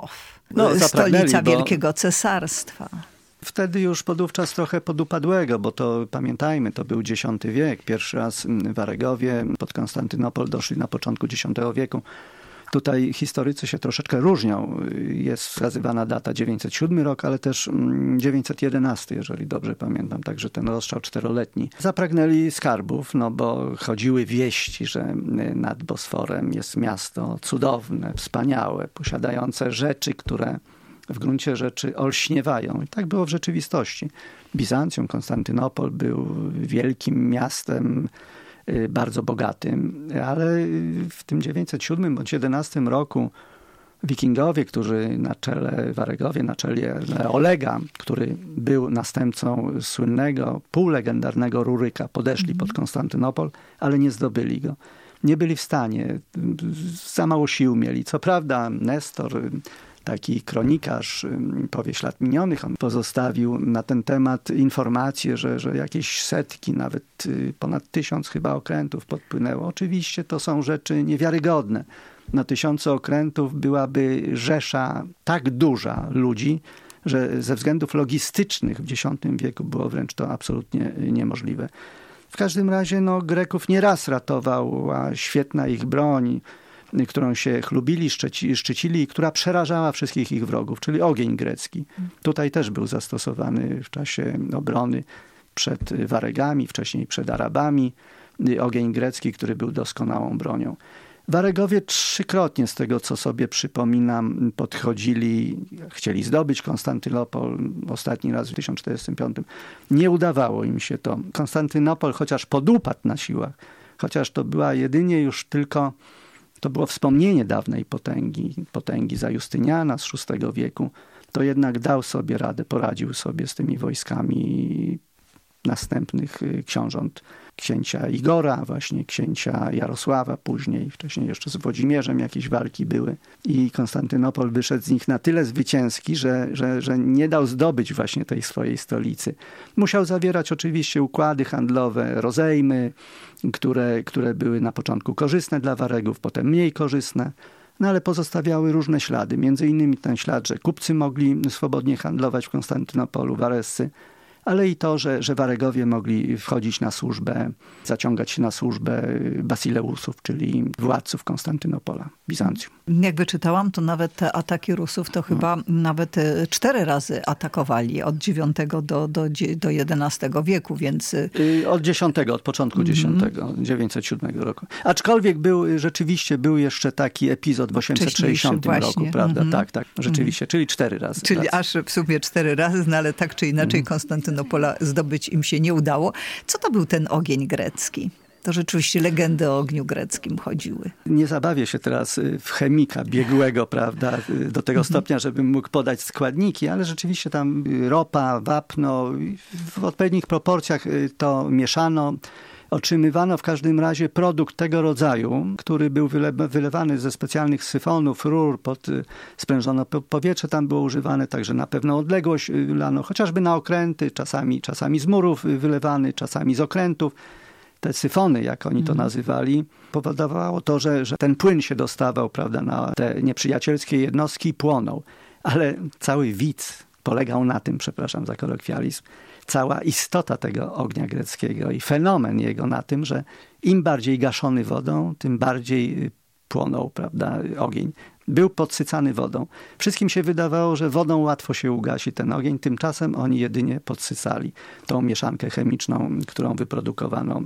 Stolica Wielkiego Cesarstwa. Wtedy już podówczas trochę podupadłego, bo to pamiętajmy, to był X wiek. Pierwszy raz Warygowie pod Konstantynopol doszli na początku X wieku. Tutaj historycy się troszeczkę różnią. Jest wskazywana data 907 rok, ale też 911, jeżeli dobrze pamiętam, także ten rozstrzał 4-letni. Zapragnęli skarbów, no bo chodziły wieści, że nad Bosforem jest miasto cudowne, wspaniałe, posiadające rzeczy, które w gruncie rzeczy olśniewają. I tak było w rzeczywistości. Bizancjum, Konstantynopol był wielkim miastem, bardzo bogatym, ale w tym 907 bądź 11 roku Wikingowie, którzy na czele, Waregowie, na czele Olega, który był następcą słynnego, półlegendarnego Ruryka, podeszli pod Konstantynopol, ale nie zdobyli go. Nie byli w stanie, za mało sił mieli. Co prawda Nestor, taki kronikarz Powieść lat minionych, on pozostawił na ten temat informacje, że jakieś setki, nawet ponad 1000 chyba okrętów podpłynęło. Oczywiście to są rzeczy niewiarygodne. Na 1000 okrętów byłaby rzesza tak duża ludzi, że ze względów logistycznych w X wieku było wręcz to absolutnie niemożliwe. W każdym razie Greków nieraz ratowała świetna ich broń, którą się chlubili, szczycili i która przerażała wszystkich ich wrogów, czyli ogień grecki. Tutaj też był zastosowany w czasie obrony przed Waregami, wcześniej przed Arabami. Ogień grecki, który był doskonałą bronią. Waregowie 3-krotnie, z tego co sobie przypominam, podchodzili, chcieli zdobyć Konstantynopol, ostatni raz w 1045. Nie udawało im się to. Konstantynopol chociaż podupadł na siłach, chociaż to była jedynie już tylko, to było wspomnienie dawnej potęgi za Justyniana z VI wieku, to jednak dał sobie radę, poradził sobie z tymi wojskami następnych książąt. Księcia Igora, właśnie księcia Jarosława później, wcześniej jeszcze z Włodzimierzem jakieś walki były. I Konstantynopol wyszedł z nich na tyle zwycięski, że nie dał zdobyć właśnie tej swojej stolicy. Musiał zawierać oczywiście układy handlowe, rozejmy, które były na początku korzystne dla Waregów, potem mniej korzystne. No ale pozostawiały różne ślady. Między innymi ten ślad, że kupcy mogli swobodnie handlować w Konstantynopolu, warescy, ale i to, że Waregowie mogli wchodzić na służbę, zaciągać się na służbę Basileusów, czyli władców Konstantynopola, Bizancjum. Jak wyczytałam, to nawet te ataki Rusów to chyba nawet 4 razy atakowali od IX do XI wieku, więc... Od X, od początku X, 907 roku. Aczkolwiek rzeczywiście był jeszcze taki epizod w 860 roku, prawda? Tak, rzeczywiście, czyli 4 razy. Czyli aż w sumie 4 razy, no ale tak czy inaczej Konstantynopola zdobyć im się nie udało. Co to był ten ogień grecki? To rzeczywiście legendy o ogniu greckim chodziły. Nie zabawię się teraz w chemika biegłego, prawda, do tego stopnia, żebym mógł podać składniki, ale rzeczywiście tam ropa, wapno, w odpowiednich proporcjach to mieszano. Otrzymywano w każdym razie produkt tego rodzaju, który był wylewany ze specjalnych syfonów, rur, sprężono powietrze tam było używane, także na pewną odległość lano, chociażby na okręty, czasami z murów wylewany, czasami z okrętów. Te syfony, jak oni to nazywali, powodowało to, że ten płyn się dostawał, prawda, na te nieprzyjacielskie jednostki i płonął. Ale cały widz polegał na tym, przepraszam za kolokwializm, cała istota tego ognia greckiego i fenomen jego na tym, że im bardziej gaszony wodą, tym bardziej płonął, prawda, ogień. Był podsycany wodą. Wszystkim się wydawało, że wodą łatwo się ugasi ten ogień, tymczasem oni jedynie podsycali tą mieszankę chemiczną, którą wyprodukowano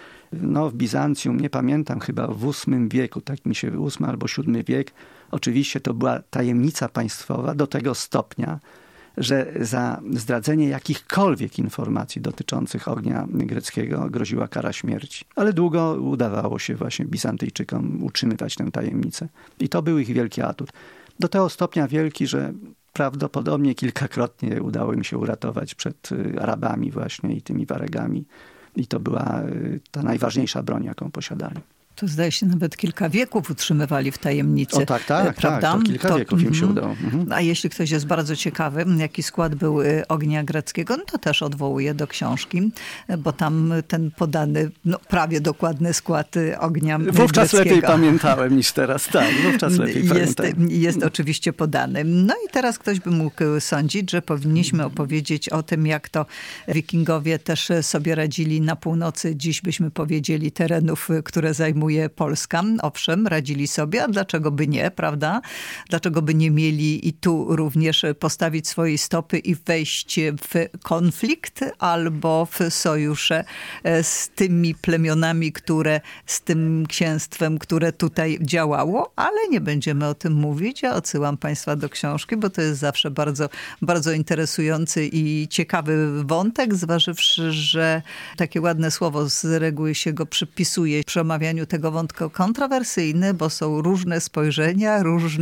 w Bizancjum, nie pamiętam, chyba w VIII wieku, tak mi się VIII albo VII wiek. Oczywiście to była tajemnica państwowa do tego stopnia, że za zdradzenie jakichkolwiek informacji dotyczących ognia greckiego groziła kara śmierci. Ale długo udawało się właśnie Bizantyjczykom utrzymywać tę tajemnicę. I to był ich wielki atut. Do tego stopnia wielki, że prawdopodobnie kilkakrotnie udało im się uratować przed Arabami właśnie i tymi Waregami. I to była ta najważniejsza broń, jaką posiadali. To zdaje się nawet kilka wieków utrzymywali w tajemnicy. O tak, prawda? To kilka wieków im się udało. A jeśli ktoś jest bardzo ciekawy, jaki skład był ognia greckiego, no to też odwołuje do książki, bo tam ten podany, prawie dokładny skład ognia wówczas greckiego. Lepiej pamiętałem niż teraz. Tak, wówczas lepiej pamiętałem. Jest oczywiście podany. No i teraz ktoś by mógł sądzić, że powinniśmy opowiedzieć o tym, jak to Wikingowie też sobie radzili na północy, dziś byśmy powiedzieli, terenów, które zajmują zajmuje Polska. Owszem, radzili sobie, a dlaczego by nie, prawda? Dlaczego by nie mieli i tu również postawić swoje stopy i wejść w konflikt albo w sojusze z tymi plemionami, z tym księstwem, które tutaj działało, ale nie będziemy o tym mówić. Ja odsyłam państwa do książki, bo to jest zawsze bardzo, bardzo interesujący i ciekawy wątek, zważywszy, że takie ładne słowo z reguły się go przypisuje przy omawianiu tego wątku, kontrowersyjny, bo są różne spojrzenia,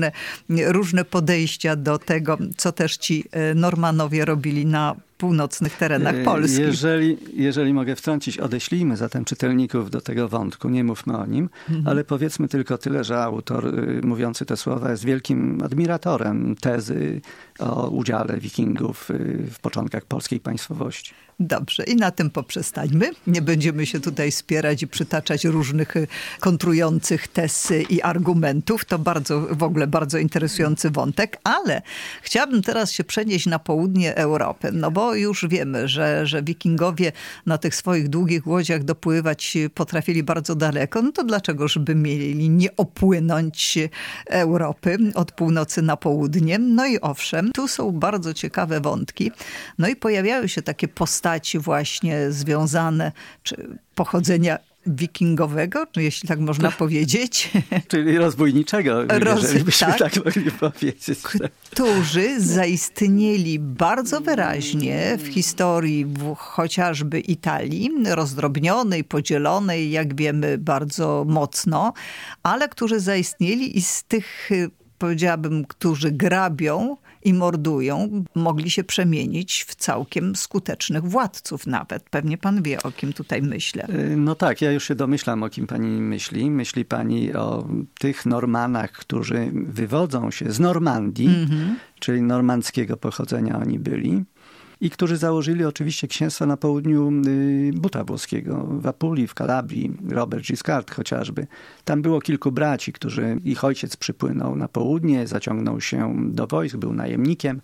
różne podejścia do tego, co też ci Normanowie robili na północnych terenach Polski. Jeżeli mogę wtrącić, odeślijmy zatem czytelników do tego wątku, nie mówmy o nim, ale powiedzmy tylko tyle, że autor mówiący te słowa jest wielkim admiratorem tezy o udziale Wikingów w początkach polskiej państwowości. Dobrze, i na tym poprzestańmy. Nie będziemy się tutaj spierać i przytaczać różnych kontrujących tez i argumentów. To w ogóle bardzo interesujący wątek, ale chciałabym teraz się przenieść na południe Europy, no bo już wiemy, że Wikingowie na tych swoich długich łodziach dopływać potrafili bardzo daleko. No to dlaczego, żeby mieli nie opłynąć Europy od północy na południe? No i owszem, tu są bardzo ciekawe wątki. No i pojawiały się takie postaci właśnie związane, czy pochodzenia wikingowego, jeśli tak można powiedzieć. Czyli rozbójniczego, jeżeli byśmy tak mogli powiedzieć. Którzy zaistnieli bardzo wyraźnie w historii chociażby Italii, rozdrobnionej, podzielonej, jak wiemy, bardzo mocno, ale którzy zaistnieli i z tych, powiedziałabym, którzy grabią i mordują, mogli się przemienić w całkiem skutecznych władców nawet. Pewnie pan wie, o kim tutaj myślę. No tak, ja już się domyślam, o kim pani myśli. Myśli pani o tych Normanach, którzy wywodzą się z Normandii, czyli normandzkiego pochodzenia oni byli. I którzy założyli oczywiście księstwa na południu buta włoskiego, w Apulii, w Kalabrii, Robert Guiscard chociażby. Tam było kilku braci, ich ojciec przypłynął na południe, zaciągnął się do wojsk, był najemnikiem,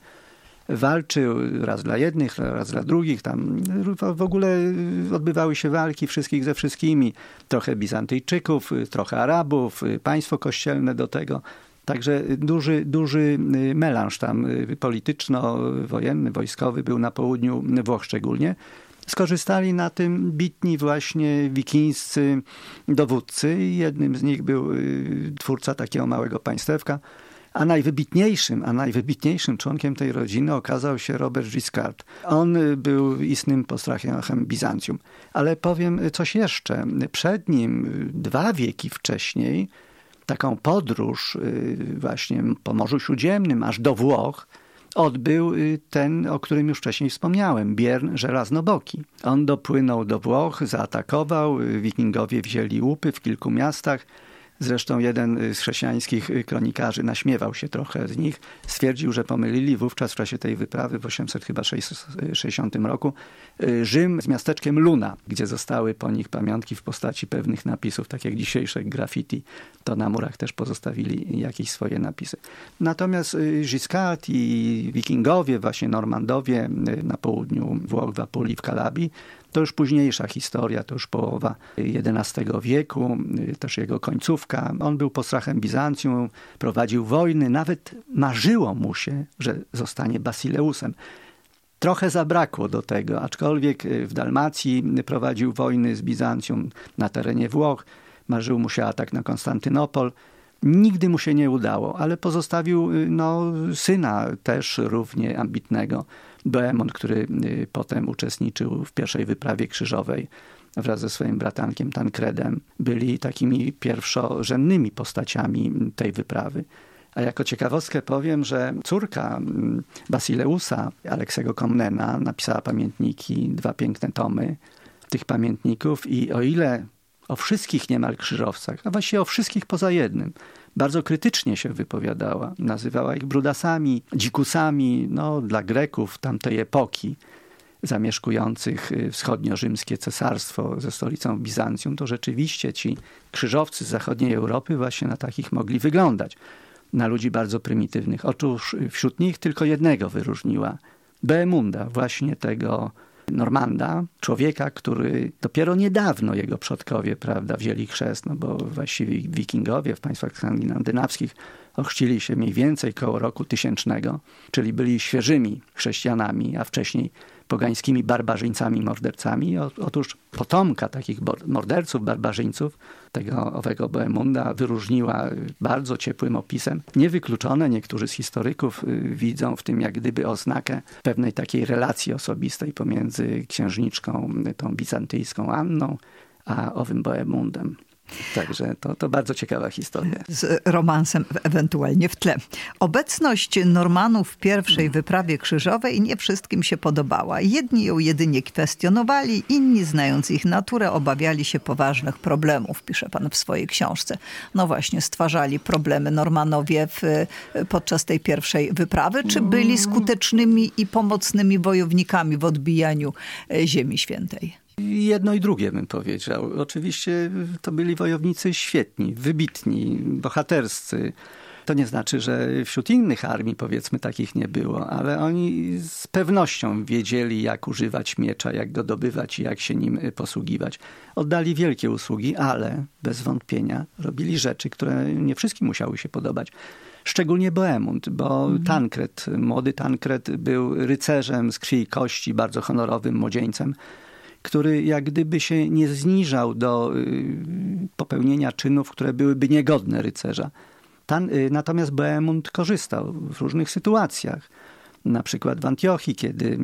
walczył raz dla jednych, raz dla drugich. Tam w ogóle odbywały się walki wszystkich ze wszystkimi. Trochę Bizantyjczyków, trochę Arabów, państwo kościelne do tego. Także duży melanż tam polityczno-wojenny, wojskowy był na południu Włoch szczególnie. Skorzystali na tym bitni właśnie wikińscy dowódcy i jednym z nich był twórca takiego małego państewka. A najwybitniejszym członkiem tej rodziny okazał się Robert Guiscard. On był istnym postrachem Bizancjum. Ale powiem coś jeszcze. Przed nim 2 wieki wcześniej taką podróż właśnie po Morzu Śródziemnym aż do Włoch odbył ten, o którym już wcześniej wspomniałem, Biern Żelaznoboki. On dopłynął do Włoch, zaatakował, wikingowie wzięli łupy w kilku miastach. Zresztą jeden z chrześcijańskich kronikarzy naśmiewał się trochę z nich. Stwierdził, że pomylili wówczas w czasie tej wyprawy w 860 roku Rzym z miasteczkiem Luna, gdzie zostały po nich pamiątki w postaci pewnych napisów, tak jak dzisiejsze graffiti. To na murach też pozostawili jakieś swoje napisy. Natomiast Guiscard i wikingowie, właśnie Normandowie na południu Włoch, w Apulii, w Kalabii, to już późniejsza historia, to już połowa XI wieku, też jego końcówka. On był postrachem Bizancjum, prowadził wojny, nawet marzyło mu się, że zostanie Basileusem. Trochę zabrakło do tego, aczkolwiek w Dalmacji prowadził wojny z Bizancjum na terenie Włoch. Marzył mu się atak na Konstantynopol. Nigdy mu się nie udało, ale pozostawił syna też równie ambitnego, Bohemond, który potem uczestniczył w pierwszej wyprawie krzyżowej wraz ze swoim bratankiem Tancredem. Byli takimi pierwszorzędnymi postaciami tej wyprawy. A jako ciekawostkę powiem, że córka Basileusa, Aleksego Komnena, napisała pamiętniki, 2 piękne tomy tych pamiętników i o ile o wszystkich niemal krzyżowcach, a właściwie o wszystkich poza jednym, bardzo krytycznie się wypowiadała. Nazywała ich brudasami, dzikusami, dla Greków tamtej epoki zamieszkujących wschodnio-rzymskie cesarstwo ze stolicą Bizancjum, to rzeczywiście ci krzyżowcy z zachodniej Europy właśnie na takich mogli wyglądać. Na ludzi bardzo prymitywnych. Otóż wśród nich tylko jednego wyróżniła. Bohemunda, właśnie tego Normanda, człowieka, który dopiero niedawno jego przodkowie, prawda, wzięli chrzest, no bo właściwie wikingowie w państwach skandynawskich ochrzcili się mniej więcej koło roku 1000, czyli byli świeżymi chrześcijanami, a wcześniej pogańskimi barbarzyńcami, mordercami. Otóż potomka takich morderców, barbarzyńców, tego owego Bohemunda, wyróżniła bardzo ciepłym opisem. Niewykluczone, niektórzy z historyków widzą w tym jak gdyby oznakę pewnej takiej relacji osobistej pomiędzy księżniczką, tą bizantyjską Anną, a owym Bohemundem. Także to bardzo ciekawa historia. Z romansem ewentualnie w tle. Obecność Normanów w pierwszej wyprawie krzyżowej nie wszystkim się podobała. Jedni ją jedynie kwestionowali, inni, znając ich naturę, obawiali się poważnych problemów, pisze pan w swojej książce. No właśnie, stwarzali problemy Normanowie podczas tej pierwszej wyprawy, czy byli skutecznymi i pomocnymi wojownikami w odbijaniu Ziemi Świętej? Jedno i drugie bym powiedział. Oczywiście to byli wojownicy świetni, wybitni, bohaterscy. To nie znaczy, że wśród innych armii, powiedzmy, takich nie było, ale oni z pewnością wiedzieli, jak używać miecza, jak go dobywać i jak się nim posługiwać. Oddali wielkie usługi, ale bez wątpienia robili rzeczy, które nie wszystkim musiały się podobać. Szczególnie Bohemund, bo Tancred, młody Tancred był rycerzem z krwi i kości, bardzo honorowym młodzieńcem, który jak gdyby się nie zniżał do popełnienia czynów, które byłyby niegodne rycerza. Natomiast Bohemund korzystał w różnych sytuacjach. Na przykład w Antiochii, kiedy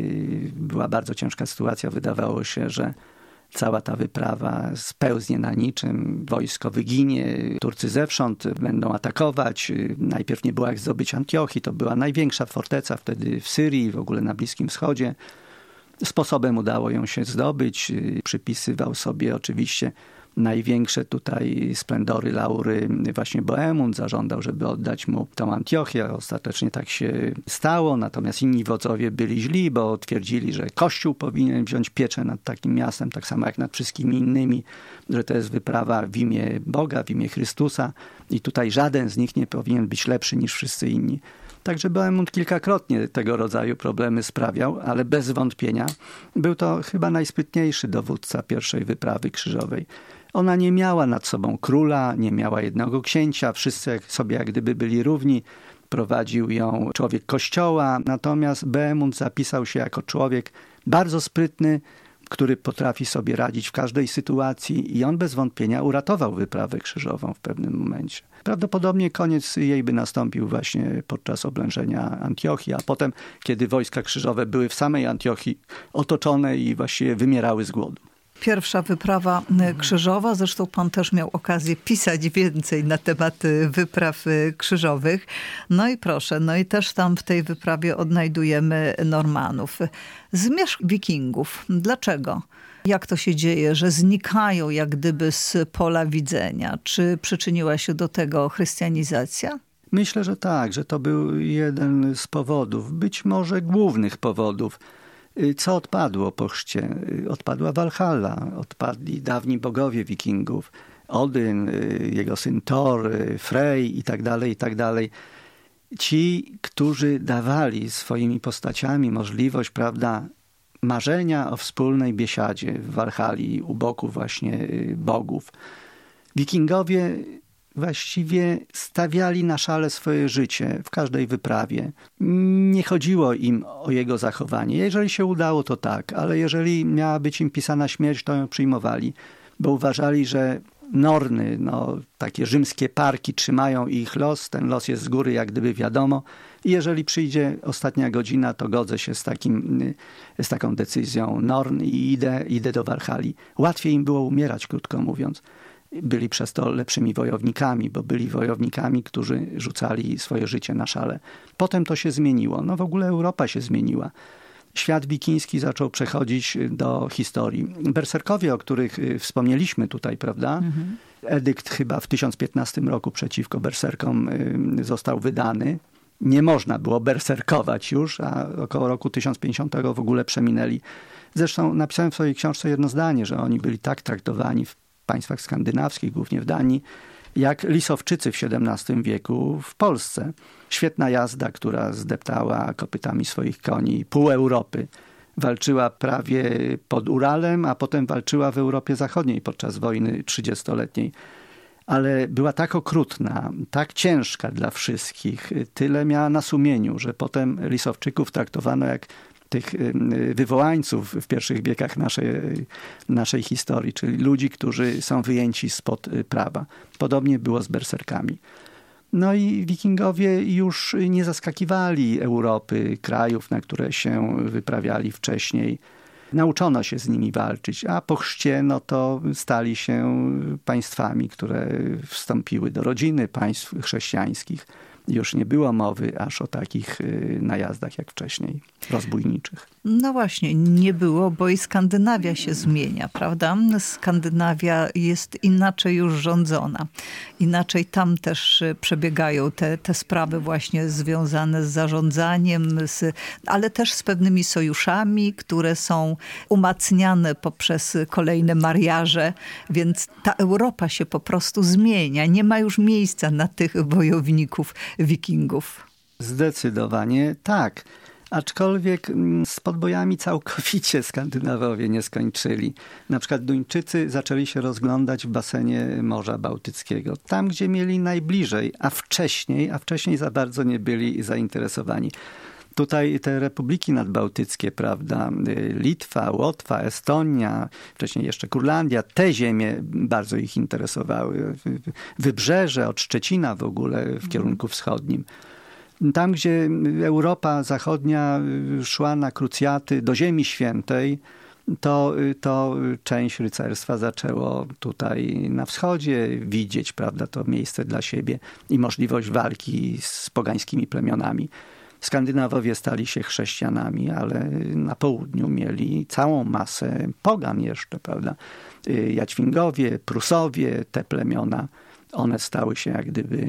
była bardzo ciężka sytuacja, wydawało się, że cała ta wyprawa spełznie na niczym, wojsko wyginie, Turcy zewsząd będą atakować. Najpierw nie było jak zdobyć Antiochii, to była największa forteca wtedy w Syrii, w ogóle na Bliskim Wschodzie. Sposobem udało ją się zdobyć. Przypisywał sobie oczywiście największe tutaj splendory, laury właśnie Bohemund. Zażądał, żeby oddać mu tą Antiochię. Ostatecznie tak się stało. Natomiast inni wodzowie byli źli, bo twierdzili, że Kościół powinien wziąć pieczę nad takim miastem, tak samo jak nad wszystkimi innymi, że to jest wyprawa w imię Boga, w imię Chrystusa i tutaj żaden z nich nie powinien być lepszy niż wszyscy inni. Także Bohemund kilkakrotnie tego rodzaju problemy sprawiał, ale bez wątpienia był to chyba najsprytniejszy dowódca pierwszej wyprawy krzyżowej. Ona nie miała nad sobą króla, nie miała jednego księcia, wszyscy sobie jak gdyby byli równi. Prowadził ją człowiek kościoła, natomiast Bohemund zapisał się jako człowiek bardzo sprytny, który potrafi sobie radzić w każdej sytuacji i on bez wątpienia uratował wyprawę krzyżową w pewnym momencie. Prawdopodobnie koniec jej by nastąpił właśnie podczas oblężenia Antiochii, a potem, kiedy wojska krzyżowe były w samej Antiochii otoczone i właściwie wymierały z głodu. Pierwsza wyprawa krzyżowa, zresztą pan też miał okazję pisać więcej na temat wypraw krzyżowych. No i proszę, no i też tam w tej wyprawie odnajdujemy Normanów. Zmierzch wikingów. Dlaczego? Jak to się dzieje, że znikają jak gdyby z pola widzenia? Czy przyczyniła się do tego chrystianizacja? Myślę, że tak, że to był jeden z powodów, być może głównych powodów. Co odpadło po chrzcie? Odpadła Walhalla, odpadli dawni bogowie wikingów, Odyn, jego syn Thor, Frey i tak dalej, i tak dalej. Ci, którzy dawali swoimi postaciami możliwość, prawda, marzenia o wspólnej biesiadzie w Walhalli u boku właśnie bogów. Wikingowie właściwie stawiali na szale swoje życie w każdej wyprawie. Nie chodziło im o jego zachowanie. Jeżeli się udało, to tak, ale jeżeli miała być im pisana śmierć, to ją przyjmowali, bo uważali, że Norny, takie rzymskie parki trzymają ich los, ten los jest z góry jak gdyby wiadomo i jeżeli przyjdzie ostatnia godzina, to godzę się z taką decyzją Norn i idę do Walhalli. Łatwiej im było umierać, krótko mówiąc. Byli przez to lepszymi wojownikami, bo byli wojownikami, którzy rzucali swoje życie na szale. Potem to się zmieniło. W ogóle Europa się zmieniła. Świat wikiński zaczął przechodzić do historii. Berserkowie, o których wspomnieliśmy tutaj, prawda? Edykt chyba w 1015 roku przeciwko berserkom został wydany. Nie można było berserkować już, a około roku 1050 w ogóle przeminęli. Zresztą napisałem w swojej książce jedno zdanie, że oni byli tak traktowani w państwach skandynawskich, głównie w Danii, jak Lisowczycy w XVII wieku w Polsce. Świetna jazda, która zdeptała kopytami swoich koni pół Europy. Walczyła prawie pod Uralem, a potem walczyła w Europie Zachodniej podczas wojny 30-letniej. Ale była tak okrutna, tak ciężka dla wszystkich, tyle miała na sumieniu, że potem Lisowczyków traktowano jak tych wywołańców w pierwszych wiekach naszej historii, czyli ludzi, którzy są wyjęci spod prawa. Podobnie było z berserkami. No i wikingowie już nie zaskakiwali Europy, krajów, na które się wyprawiali wcześniej. Nauczono się z nimi walczyć, a po chrzcie to stali się państwami, które wstąpiły do rodziny państw chrześcijańskich. Już nie było mowy aż o takich najazdach jak wcześniej, rozbójniczych. No właśnie, nie było, bo i Skandynawia się zmienia, prawda? Skandynawia jest inaczej już rządzona. Inaczej tam też przebiegają te sprawy właśnie związane z zarządzaniem, ale też z pewnymi sojuszami, które są umacniane poprzez kolejne mariaże, więc ta Europa się po prostu zmienia. Nie ma już miejsca na tych wojowników wikingów. Zdecydowanie tak. Aczkolwiek z podbojami całkowicie Skandynawowie nie skończyli. Na przykład Duńczycy zaczęli się rozglądać w basenie Morza Bałtyckiego. Tam, gdzie mieli najbliżej, a wcześniej za bardzo nie byli zainteresowani. Tutaj te republiki nadbałtyckie, prawda, Litwa, Łotwa, Estonia, wcześniej jeszcze Kurlandia, te ziemie bardzo ich interesowały. Wybrzeże od Szczecina w ogóle w kierunku wschodnim. Tam, gdzie Europa Zachodnia szła na krucjaty do Ziemi Świętej, to część rycerstwa zaczęło tutaj na wschodzie widzieć, prawda, to miejsce dla siebie i możliwość walki z pogańskimi plemionami. Skandynawowie stali się chrześcijanami, ale na południu mieli całą masę pogan jeszcze, prawda. Jaćwingowie, Prusowie, te plemiona, one stały się jak gdyby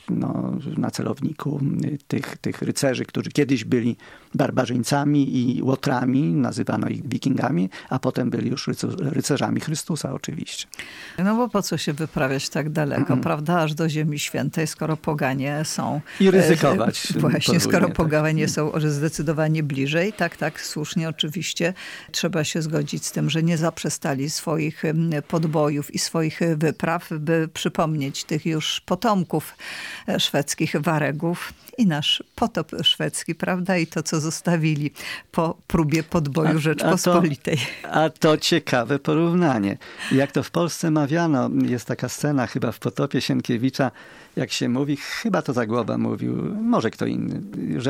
na celowniku tych rycerzy, którzy kiedyś byli barbarzyńcami i łotrami, nazywano ich wikingami, a potem byli już rycerzami Chrystusa oczywiście. No bo po co się wyprawiać tak daleko, prawda, aż do Ziemi Świętej, skoro poganie są... I ryzykować. Właśnie, skoro poganie są zdecydowanie bliżej. Tak, słusznie oczywiście. Trzeba się zgodzić z tym, że nie zaprzestali swoich podbojów i swoich wypraw, by przypomnieć tych już potomków szwedzkich Waregów i nasz potop szwedzki, prawda? I to, co zostawili po próbie podboju Rzeczpospolitej. A to ciekawe porównanie. Jak to w Polsce mawiano, jest taka scena chyba w Potopie Sienkiewicza, jak się mówi, chyba to Zagłoba mówił, może kto inny,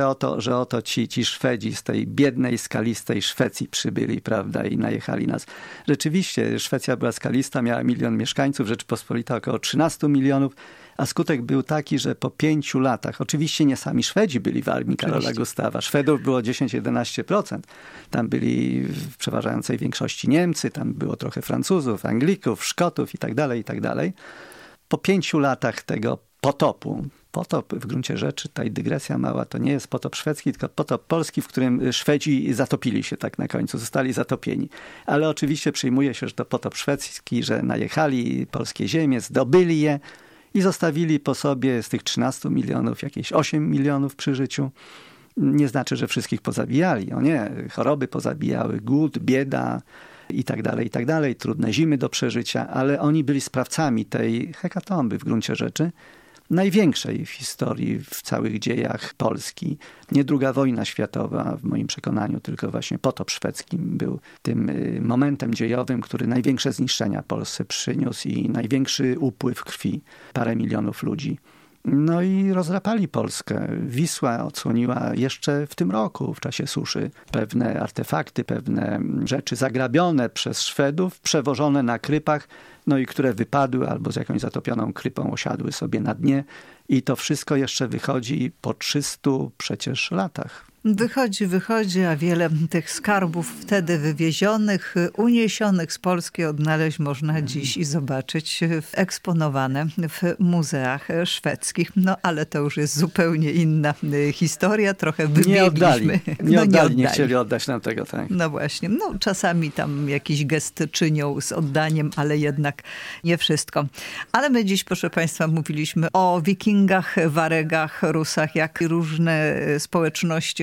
że oto ci Szwedzi z tej biednej, skalistej Szwecji przybyli, prawda, i najechali nas. Rzeczywiście, Szwecja była skalista, miała 1 000 000 mieszkańców, Rzeczpospolita około 13 milionów, a skutek był taki, że po 5 latach, oczywiście nie sami Szwedzi byli w armii Karola Gustawa, Szwedów było 10-11%. Tam byli w przeważającej większości Niemcy, tam było trochę Francuzów, Anglików, Szkotów i tak dalej. Po 5 latach tego potopu, potop w gruncie rzeczy, tutaj dygresja mała, to nie jest potop szwedzki, tylko potop polski, w którym Szwedzi zatopili się tak na końcu, zostali zatopieni. Ale oczywiście przyjmuje się, że to potop szwedzki, że najechali polskie ziemie, zdobyli je i zostawili po sobie z tych 13 milionów jakieś 8 milionów przy życiu. Nie znaczy, że wszystkich pozabijali. O nie, choroby pozabijały, głód, bieda i tak dalej, trudne zimy do przeżycia, ale oni byli sprawcami tej hekatomby w gruncie rzeczy, największej w historii, w całych dziejach Polski. Nie II wojna światowa, w moim przekonaniu, tylko właśnie potop szwedzki był tym momentem dziejowym, który największe zniszczenia Polsce przyniósł i największy upływ krwi, parę milionów ludzi. No i rozdrapali Polskę. Wisła odsłoniła jeszcze w tym roku, w czasie suszy, pewne artefakty, pewne rzeczy zagrabione przez Szwedów, przewożone na krypach, no i które wypadły albo z jakąś zatopioną krypą osiadły sobie na dnie. I to wszystko jeszcze wychodzi po 300 przecież latach. Wychodzi, a wiele tych skarbów wtedy wywiezionych, uniesionych z Polski odnaleźć można dziś i zobaczyć eksponowane w muzeach szwedzkich. No ale to już jest zupełnie inna historia, trochę wybiegliśmy. Nie oddali, nie chcieli oddać nam tego, tak. No właśnie, czasami tam jakiś gest czynią z oddaniem, ale jednak nie wszystko. Ale my dziś, proszę Państwa, mówiliśmy o Wikingach, Waregach, Rusach, jak różne społeczności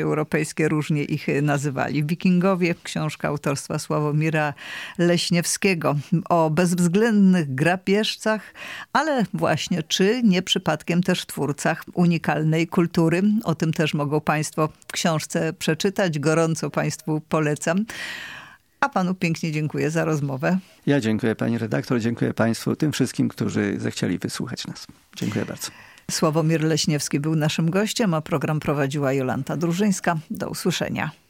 europejskie różnie ich nazywali. Wikingowie, książka autorstwa Sławomira Leśniewskiego o bezwzględnych grabieżcach, ale właśnie czy nie przypadkiem też twórcach unikalnej kultury. O tym też mogą Państwo w książce przeczytać. Gorąco Państwu polecam. A panu pięknie dziękuję za rozmowę. Ja dziękuję pani redaktor, dziękuję państwu, tym wszystkim, którzy zechcieli wysłuchać nas. Dziękuję bardzo. Sławomir Leśniewski był naszym gościem, a program prowadziła Jolanta Drużyńska. Do usłyszenia.